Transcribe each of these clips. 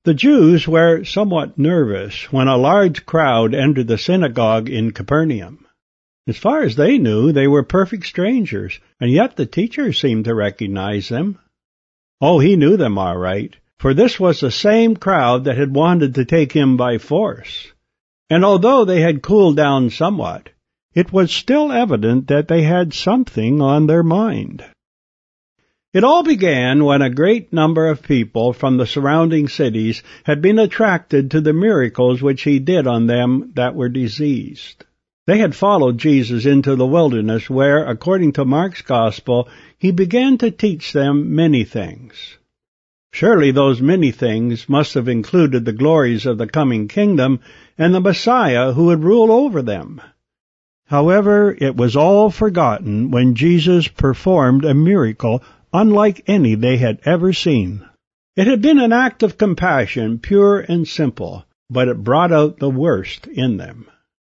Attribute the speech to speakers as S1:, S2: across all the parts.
S1: The Jews were somewhat nervous when a large crowd entered the synagogue in Capernaum. As far as they knew, they were perfect strangers, and yet the teacher seemed to recognize them. Oh, he knew them all right, for this was the same crowd that had wanted to take him by force. And although they had cooled down somewhat, it was still evident that they had something on their mind. It all began when a great number of people from the surrounding cities had been attracted to the miracles which he did on them that were diseased. They had followed Jesus into the wilderness where, according to Mark's Gospel, he began to teach them many things. Surely those many things must have included the glories of the coming kingdom and the Messiah who would rule over them. However, it was all forgotten when Jesus performed a miracle unlike any they had ever seen. It had been an act of compassion, pure and simple, but it brought out the worst in them.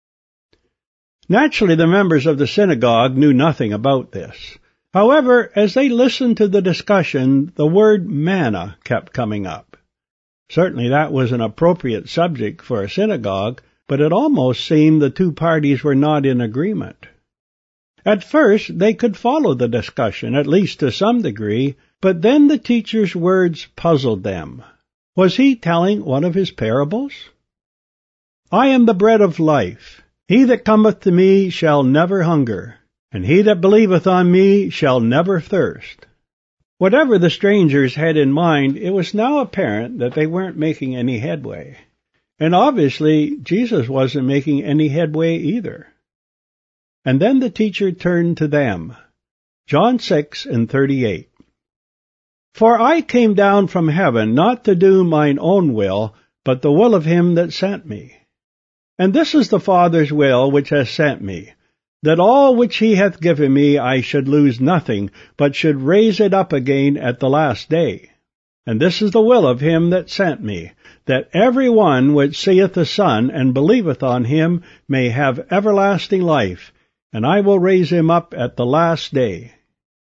S1: Naturally, the members of the synagogue knew nothing about this. However, as they listened to the discussion, the word manna kept coming up. Certainly that was an appropriate subject for a synagogue, but it almost seemed the two parties were not in agreement. At first, they could follow the discussion, at least to some degree, but then the teacher's words puzzled them. Was he telling one of his parables? I am the bread of life. He that cometh to me shall never hunger, and he that believeth on me shall never thirst. Whatever the strangers had in mind, it was now apparent that they weren't making any headway. And obviously, Jesus wasn't making any headway either. And then the teacher turned to them. John 6:38. For I came down from heaven not to do mine own will, but the will of him that sent me. And this is the Father's will which has sent me, that all which he hath given me I should lose nothing, but should raise it up again at the last day. And this is the will of him that sent me, that every one which seeth the Son and believeth on him may have everlasting life, and I will raise him up at the last day.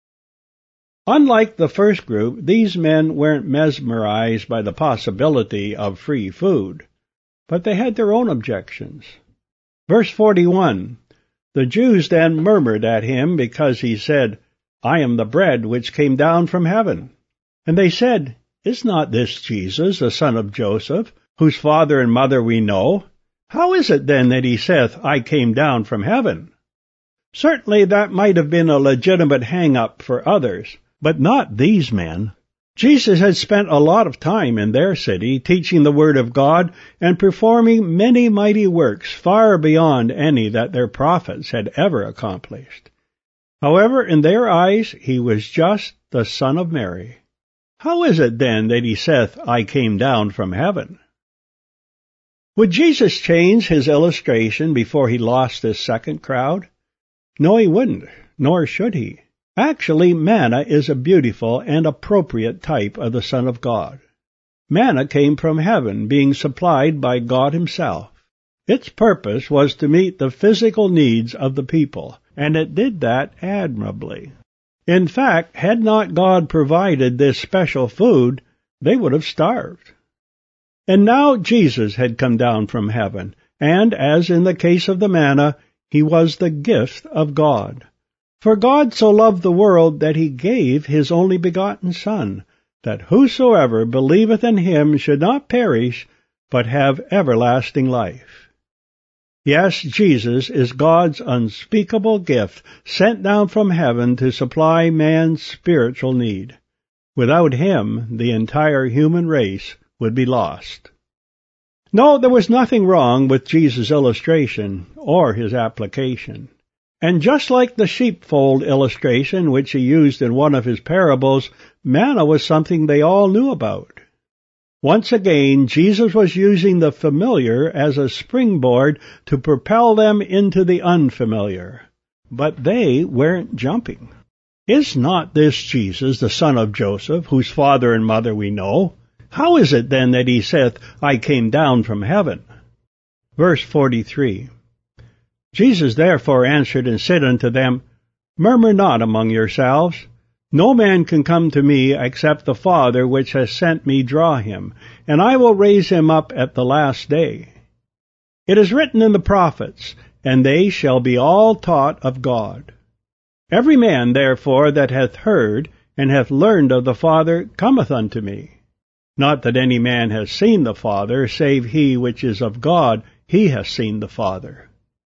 S1: Unlike the first group, these men weren't mesmerized by the possibility of free food, but they had their own objections. Verse 41, The Jews then murmured at him because he said, I am the bread which came down from heaven. And they said, Is not this Jesus, the son of Joseph, whose father and mother we know? How is it then that he saith, I came down from heaven? Certainly that might have been a legitimate hang-up for others, but not these men. Jesus had spent a lot of time in their city teaching the Word of God and performing many mighty works far beyond any that their prophets had ever accomplished. However, in their eyes, he was just the Son of Mary. How is it then that he saith, I came down from heaven? Would Jesus change his illustration before he lost this second crowd? No, he wouldn't, nor should he. Actually, manna is a beautiful and appropriate type of the Son of God. Manna came from heaven, being supplied by God himself. Its purpose was to meet the physical needs of the people, and it did that admirably. In fact, had not God provided this special food, they would have starved. And now Jesus had come down from heaven, and, as in the case of the manna, he was the gift of God. For God so loved the world that he gave his only begotten Son, that whosoever believeth in him should not perish, but have everlasting life. Yes, Jesus is God's unspeakable gift, sent down from heaven to supply man's spiritual need. Without him, the entire human race would be lost. No, there was nothing wrong with Jesus' illustration or his application. And just like the sheepfold illustration which he used in one of his parables, manna was something they all knew about. Once again, Jesus was using the familiar as a springboard to propel them into the unfamiliar. But they weren't jumping. Is not this Jesus, the son of Joseph, whose father and mother we know? How is it then that he saith, I came down from heaven? Verse 43. Jesus therefore answered and said unto them, Murmur not among yourselves. No man can come to me except the Father which has sent me draw him, and I will raise him up at the last day. It is written in the prophets, and they shall be all taught of God. Every man, therefore, that hath heard and hath learned of the Father cometh unto me. Not that any man has seen the Father, save he which is of God, he hath seen the Father.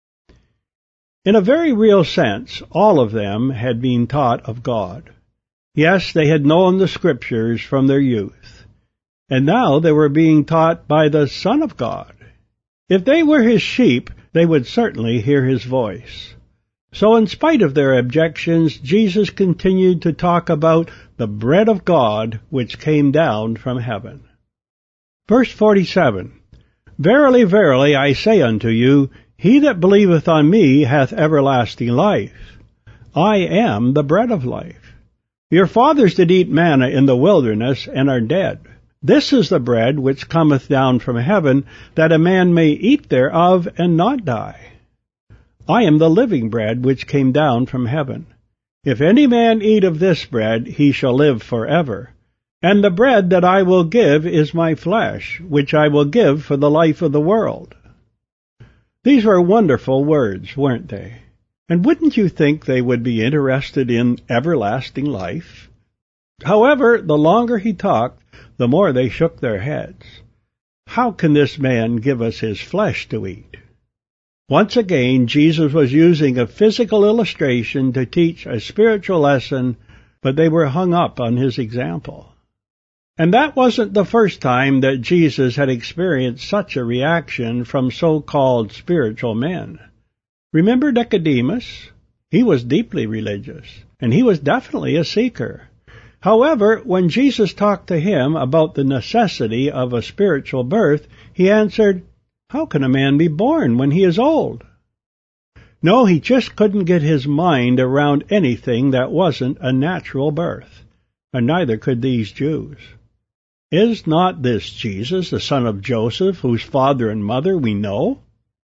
S1: In a very real sense, all of them had been taught of God. Yes, they had known the Scriptures from their youth, and now they were being taught by the Son of God. If they were his sheep, they would certainly hear his voice. So in spite of their objections, Jesus continued to talk about the bread of God which came down from heaven. Verse 47, Verily, verily, I say unto you, he that believeth on me hath everlasting life. I am the bread of life. Your fathers did eat manna in the wilderness, and are dead. This is the bread which cometh down from heaven, that a man may eat thereof, and not die. I am the living bread which came down from heaven. If any man eat of this bread, he shall live forever. And the bread that I will give is my flesh, which I will give for the life of the world. These were wonderful words, weren't they? And wouldn't you think they would be interested in everlasting life? However, the longer he talked, the more they shook their heads. How can this man give us his flesh to eat? Once again, Jesus was using a physical illustration to teach a spiritual lesson, but they were hung up on his example. And that wasn't the first time that Jesus had experienced such a reaction from so-called spiritual men. Remember Nicodemus? He was deeply religious, and he was definitely a seeker. However, when Jesus talked to him about the necessity of a spiritual birth, he answered, How can a man be born when he is old? No, he just couldn't get his mind around anything that wasn't a natural birth, and neither could these Jews. Is not this Jesus, the son of Joseph, whose father and mother we know?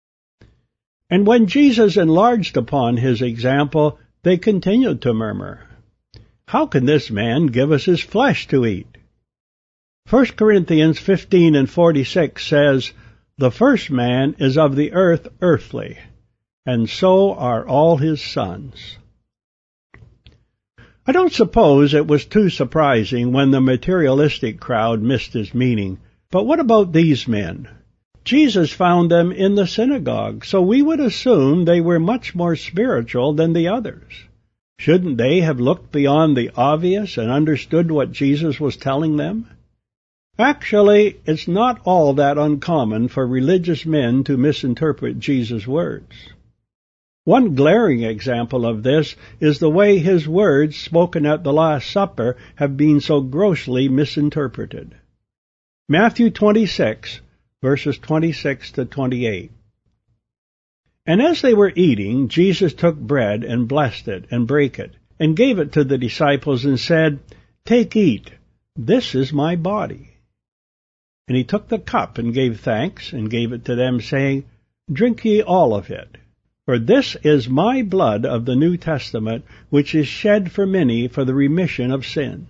S1: And when Jesus enlarged upon his example, they continued to murmur, How can this man give us his flesh to eat? 1 Corinthians 15:46 says, The first man is of the earth earthly, and so are all his sons. I don't suppose it was too surprising when the materialistic crowd missed his meaning, but what about these men? Jesus found them in the synagogue, so we would assume they were much more spiritual than the others. Shouldn't they have looked beyond the obvious and understood what Jesus was telling them? Actually, it's not all that uncommon for religious men to misinterpret Jesus' words. One glaring example of this is the way his words spoken at the Last Supper have been so grossly misinterpreted. Matthew 26, verses 26 to 28. And as they were eating, Jesus took bread and blessed it and brake it, and gave it to the disciples and said, Take, eat, this is my body. And he took the cup and gave thanks, and gave it to them, saying, Drink ye all of it. For this is my blood of the New Testament, which is shed for many for the remission of sins.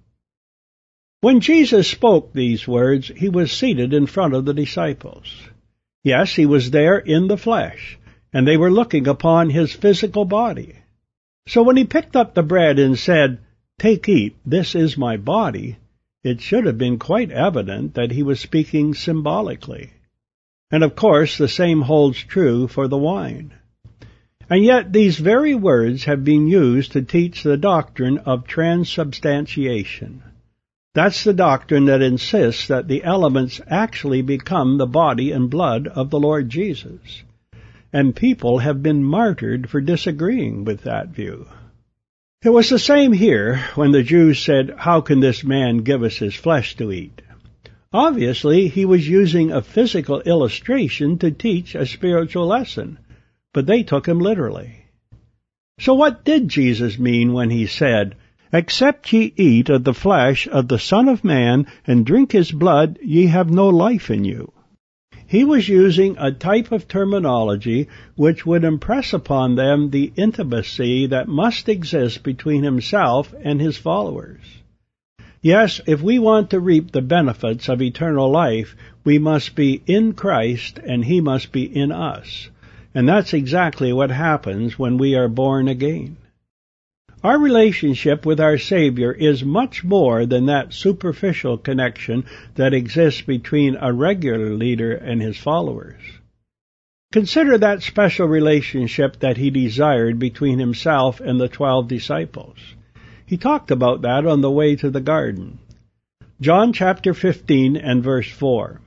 S1: When Jesus spoke these words, he was seated in front of the disciples. Yes, he was there in the flesh, and they were looking upon his physical body. So when he picked up the bread and said, Take, eat, this is my body, it should have been quite evident that he was speaking symbolically. And of course, the same holds true for the wine. And yet these very words have been used to teach the doctrine of transubstantiation. That's the doctrine that insists that the elements actually become the body and blood of the Lord Jesus. And people have been martyred for disagreeing with that view. It was the same here when the Jews said, How can this man give us his flesh to eat? Obviously, he was using a physical illustration to teach a spiritual lesson, but they took him literally. So what did Jesus mean when he said, Except ye eat of the flesh of the Son of Man, and drink his blood, ye have no life in you? He was using a type of terminology which would impress upon them the intimacy that must exist between himself and his followers. Yes, if we want to reap the benefits of eternal life, we must be in Christ and he must be in us. And that's exactly what happens when we are born again. Our relationship with our Savior is much more than that superficial connection that exists between a regular leader and his followers. Consider that special relationship that he desired between himself and the 12 disciples. He talked about that on the way to the garden. John chapter 15 and verse 4.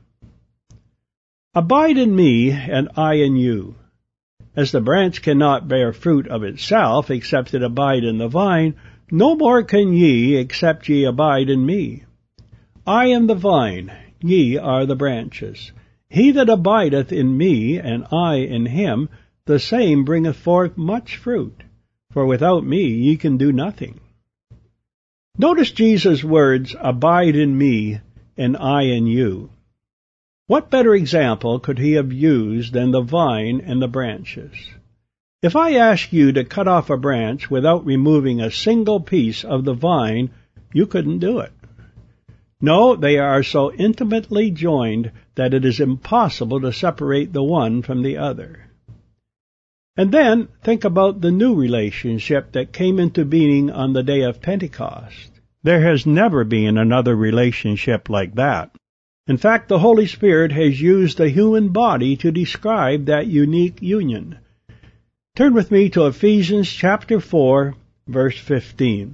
S1: Abide in me, and I in you. As the branch cannot bear fruit of itself, except it abide in the vine, no more can ye, except ye abide in me. I am the vine, ye are the branches. He that abideth in me, and I in him, the same bringeth forth much fruit. For without me ye can do nothing. Notice Jesus' words, abide in me, and I in you. What better example could he have used than the vine and the branches? If I ask you to cut off a branch without removing a single piece of the vine, you couldn't do it. No, they are so intimately joined that it is impossible to separate the one from the other. And then think about the new relationship that came into being on the day of Pentecost. There has never been another relationship like that. In fact, the Holy Spirit has used the human body to describe that unique union. Turn with me to Ephesians chapter 4, verse 15.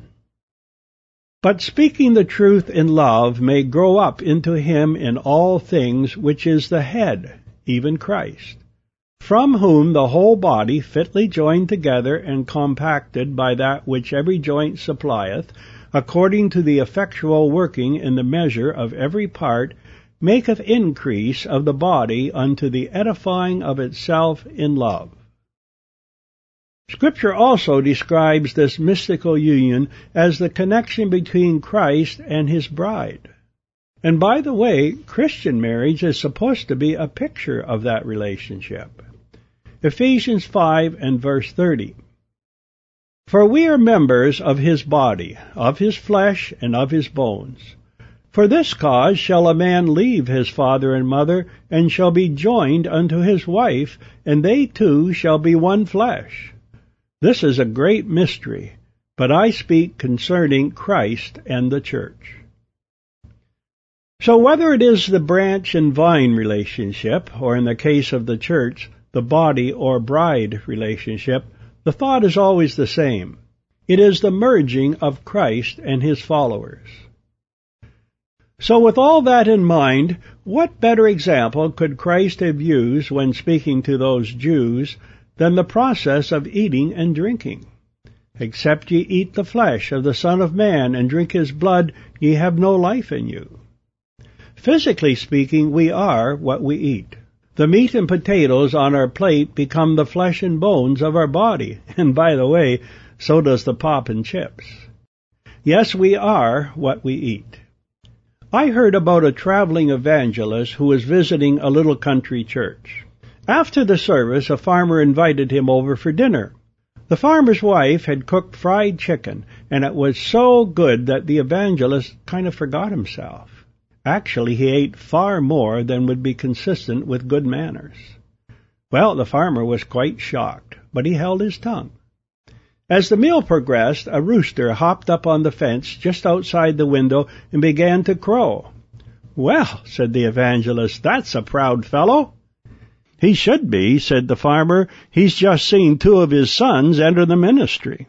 S1: But speaking the truth in love may grow up into him in all things, which is the head, even Christ, from whom the whole body, fitly joined together and compacted by that which every joint supplieth, according to the effectual working in the measure of every part, maketh increase of the body unto the edifying of itself in love. Scripture also describes this mystical union as the connection between Christ and his bride. And by the way, Christian marriage is supposed to be a picture of that relationship. Ephesians 5 and verse 30. For we are members of his body, of his flesh, and of his bones. For this cause shall a man leave his father and mother, and shall be joined unto his wife, and they two shall be one flesh. This is a great mystery, but I speak concerning Christ and the church. So whether it is the branch and vine relationship, or in the case of the church, the body or bride relationship, the thought is always the same. It is the merging of Christ and his followers. So with all that in mind, what better example could Christ have used when speaking to those Jews than the process of eating and drinking? Except ye eat the flesh of the Son of Man and drink his blood, ye have no life in you. Physically speaking, we are what we eat. The meat and potatoes on our plate become the flesh and bones of our body, and by the way, so does the pop and chips. Yes, we are what we eat. I heard about a traveling evangelist who was visiting a little country church. After the service, a farmer invited him over for dinner. The farmer's wife had cooked fried chicken, and it was so good that the evangelist kind of forgot himself. Actually, he ate far more than would be consistent with good manners. Well, the farmer was quite shocked, but he held his tongue. As the meal progressed, a rooster hopped up on the fence just outside the window and began to crow. "Well," said the evangelist, "that's a proud fellow." "He should be," said the farmer. "He's just seen 2 of his sons enter the ministry."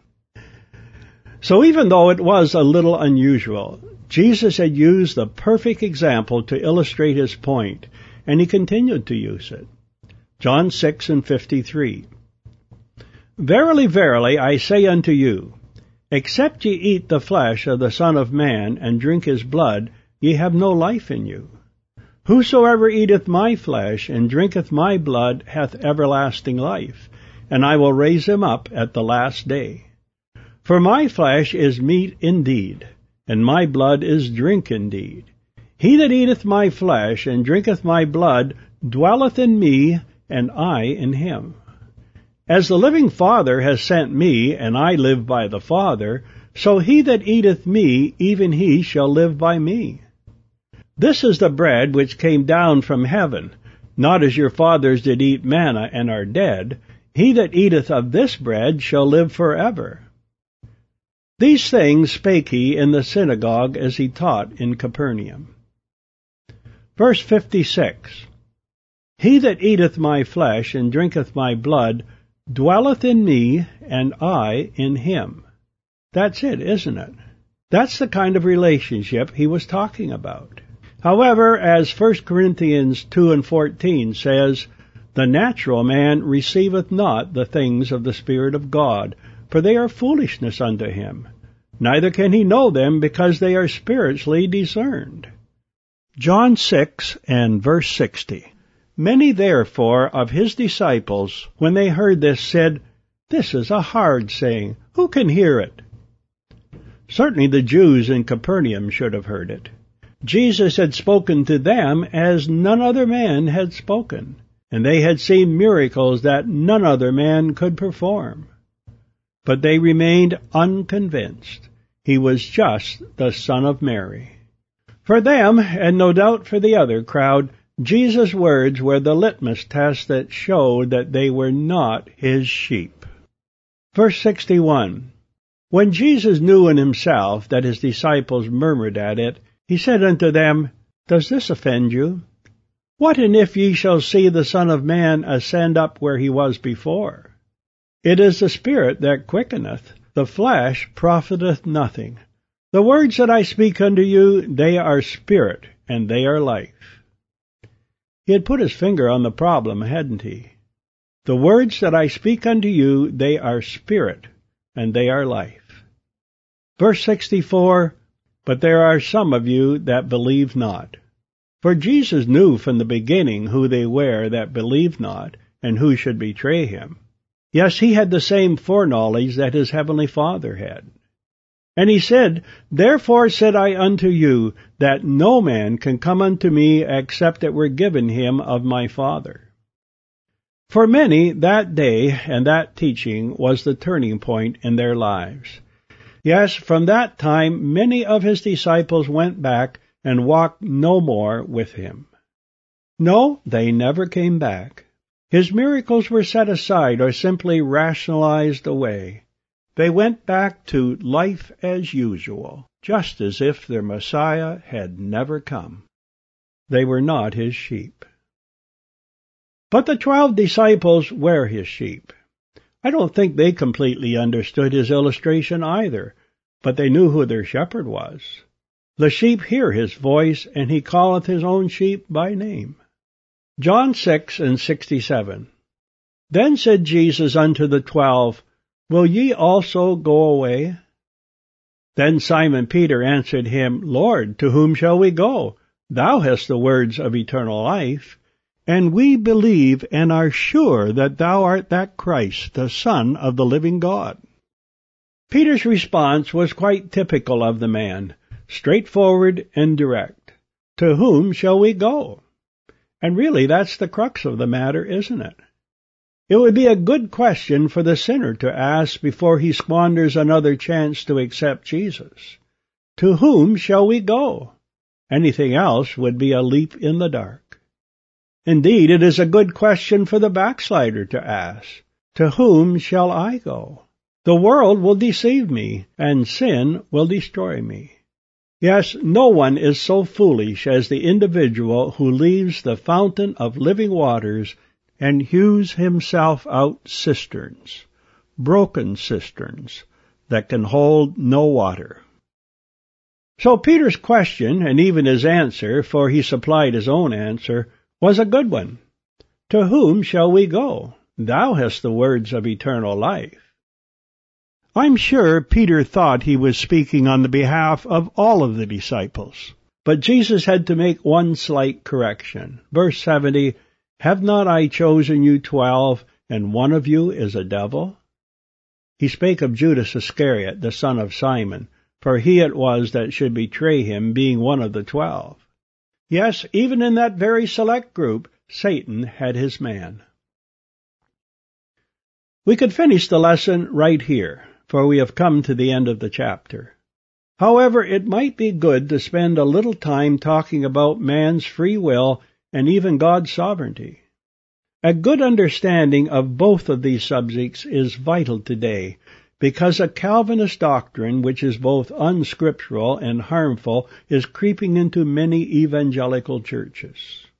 S1: So even though it was a little unusual, Jesus had used the perfect example to illustrate his point, and he continued to use it. John 6 and 53. Verily, verily, I say unto you, except ye eat the flesh of the Son of Man, and drink his blood, ye have no life in you. Whosoever eateth my flesh, and drinketh my blood, hath everlasting life, and I will raise him up at the last day. For my flesh is meat indeed, and my blood is drink indeed. He that eateth my flesh, and drinketh my blood, dwelleth in me, and I in him. As the living Father has sent me, and I live by the Father, so he that eateth me, even he shall live by me. This is the bread which came down from heaven, not as your fathers did eat manna and are dead. He that eateth of this bread shall live forever. These things spake he in the synagogue as he taught in Capernaum. Verse 56. He that eateth my flesh and drinketh my blood dwelleth in me, and I in him. That's it, isn't it? That's the kind of relationship he was talking about. However, as 1 Corinthians 2:14 says, the natural man receiveth not the things of the Spirit of God, for they are foolishness unto him. Neither can he know them, because they are spiritually discerned. John 6 and verse 60. Many therefore of his disciples, when they heard this, said, This is a hard saying. Who can hear it? Certainly the Jews in Capernaum should have heard it. Jesus had spoken to them as none other man had spoken, and they had seen miracles that none other man could perform. But they remained unconvinced. He was just the Son of Mary. For them, and no doubt for the other crowd, Jesus' words were the litmus test that showed that they were not his sheep. Verse 61. When Jesus knew in himself that his disciples murmured at it, he said unto them, Does this offend you? What and if ye shall see the Son of Man ascend up where he was before? It is the Spirit that quickeneth, the flesh profiteth nothing. The words that I speak unto you, they are spirit, and they are life. He had put his finger on the problem, hadn't he? The words that I speak unto you, they are spirit, and they are life. Verse 64, But there are some of you that believe not. For Jesus knew from the beginning who they were that believed not, and who should betray him. Yes, he had the same foreknowledge that his heavenly Father had. And he said, Therefore said I unto you, that no man can come unto me except it were given him of my Father. For many, that day and that teaching was the turning point in their lives. Yes, from that time many of his disciples went back and walked no more with him. No, they never came back. His miracles were set aside or simply rationalized away. They went back to life as usual, just as if their Messiah had never come. They were not his sheep. But the 12 disciples were his sheep. I don't think they completely understood his illustration either, but they knew who their shepherd was. The sheep hear his voice, and he calleth his own sheep by name. John 6 and 67. Then said Jesus unto the 12, Will ye also go away? Then Simon Peter answered him, Lord, to whom shall we go? Thou hast the words of eternal life, and we believe and are sure that thou art that Christ, the Son of the living God. Peter's response was quite typical of the man, straightforward and direct. To whom shall we go? And really, that's the crux of the matter, isn't it? It would be a good question for the sinner to ask before he squanders another chance to accept Jesus. To whom shall we go? Anything else would be a leap in the dark. Indeed, it is a good question for the backslider to ask. To whom shall I go? The world will deceive me, and sin will destroy me. Yes, no one is so foolish as the individual who leaves the fountain of living waters and hews himself out cisterns, broken cisterns, that can hold no water. So Peter's question, and even his answer, for he supplied his own answer, was a good one. To whom shall we go? Thou hast the words of eternal life. I'm sure Peter thought he was speaking on the behalf of all of the disciples, but Jesus had to make one slight correction. Verse 70, Have not I chosen you 12, and one of you is a devil? He spake of Judas Iscariot, the son of Simon, for he it was that should betray him, being one of the 12. Yes, even in that very select group, Satan had his man. We could finish the lesson right here, for we have come to the end of the chapter. However, it might be good to spend a little time talking about man's free will and even God's sovereignty. A good understanding of both of these subjects is vital today, because a Calvinist doctrine which is both unscriptural and harmful is creeping into many evangelical churches.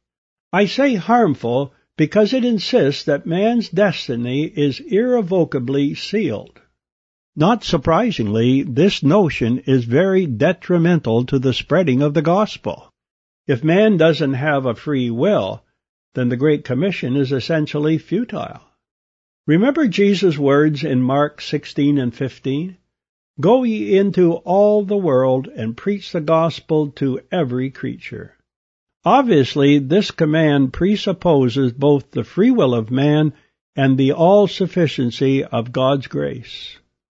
S1: I say harmful because it insists that man's destiny is irrevocably sealed. Not surprisingly, this notion is very detrimental to the spreading of the gospel. If man doesn't have a free will, then the Great Commission is essentially futile. Remember Jesus' words in Mark 16 and 15? Go ye into all the world and preach the gospel to every creature. Obviously, this command presupposes both the free will of man and the all-sufficiency of God's grace.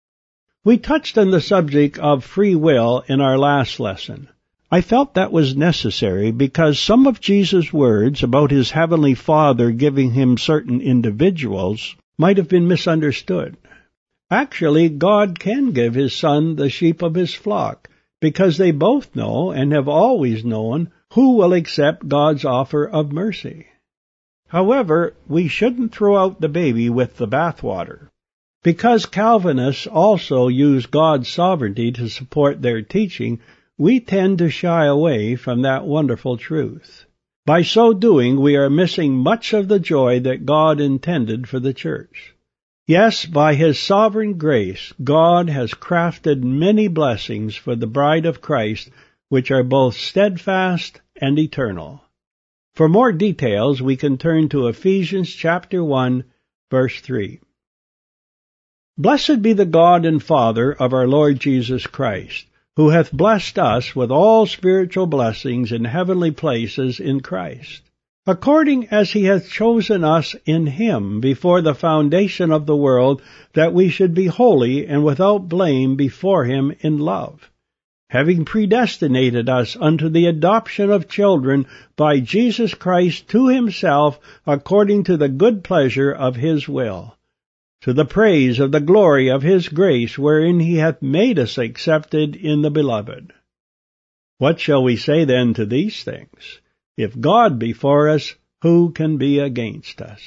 S1: We touched on the subject of free will in our last lesson. I felt that was necessary because some of Jesus' words about his heavenly Father giving him certain individuals might have been misunderstood. Actually, God can give his Son the sheep of his flock, because they both know and have always known who will accept God's offer of mercy. However, we shouldn't throw out the baby with the bathwater. Because Calvinists also use God's sovereignty to support their teaching, we tend to shy away from that wonderful truth. By so doing, we are missing much of the joy that God intended for the church. Yes, by his sovereign grace, God has crafted many blessings for the bride of Christ, which are both steadfast and eternal. For more details, we can turn to Ephesians chapter 1, verse 3. Blessed be the God and Father of our Lord Jesus Christ, who hath blessed us with all spiritual blessings in heavenly places in Christ, according as he hath chosen us in him before the foundation of the world, that we should be holy and without blame before him in love, having predestinated us unto the adoption of children by Jesus Christ to himself, according to the good pleasure of his will, to the praise of the glory of his grace, wherein he hath made us accepted in the Beloved. What shall we say then to these things? If God be for us, who can be against us?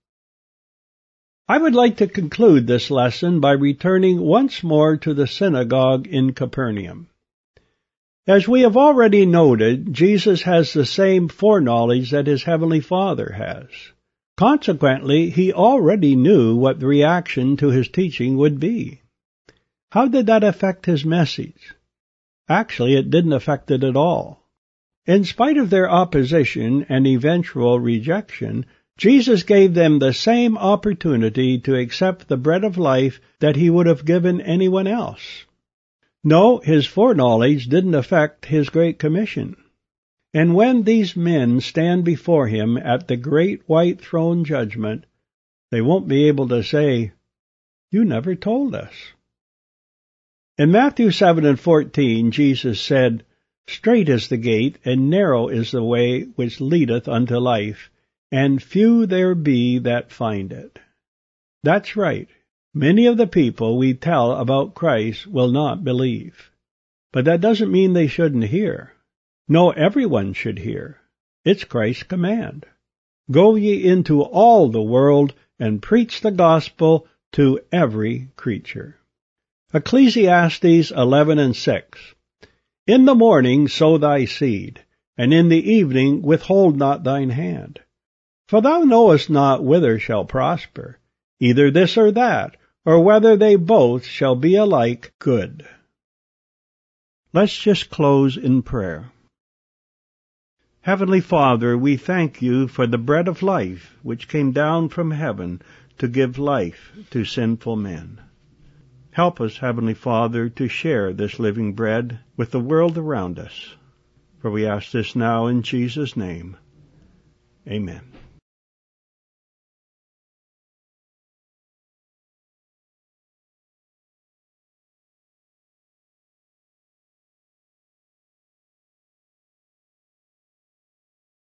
S1: I would like to conclude this lesson by returning once more to the synagogue in Capernaum. As we have already noted, Jesus has the same foreknowledge that his heavenly Father has. Consequently, he already knew what the reaction to his teaching would be. How did that affect his message? Actually, it didn't affect it at all. In spite of their opposition and eventual rejection, Jesus gave them the same opportunity to accept the bread of life that he would have given anyone else. No, his foreknowledge didn't affect his Great Commission. And when these men stand before him at the great white throne judgment, they won't be able to say, "You never told us." In Matthew 7 and 14, Jesus said, Strait is the gate, and narrow is the way which leadeth unto life, and few there be that find it. That's right. Many of the people we tell about Christ will not believe. But that doesn't mean they shouldn't hear. No, everyone should hear. It's Christ's command. Go ye into all the world, and preach the gospel to every creature. Ecclesiastes 11 and 6. In the morning sow thy seed, and in the evening withhold not thine hand. For thou knowest not whither shall prosper, either this or that, or whether they both shall be alike good. Let's just close in prayer. Heavenly Father, we thank you for the bread of life which came down from heaven to give life to sinful men. Help us, Heavenly Father, to share this living bread with the world around us. For we ask this now in Jesus' name. Amen.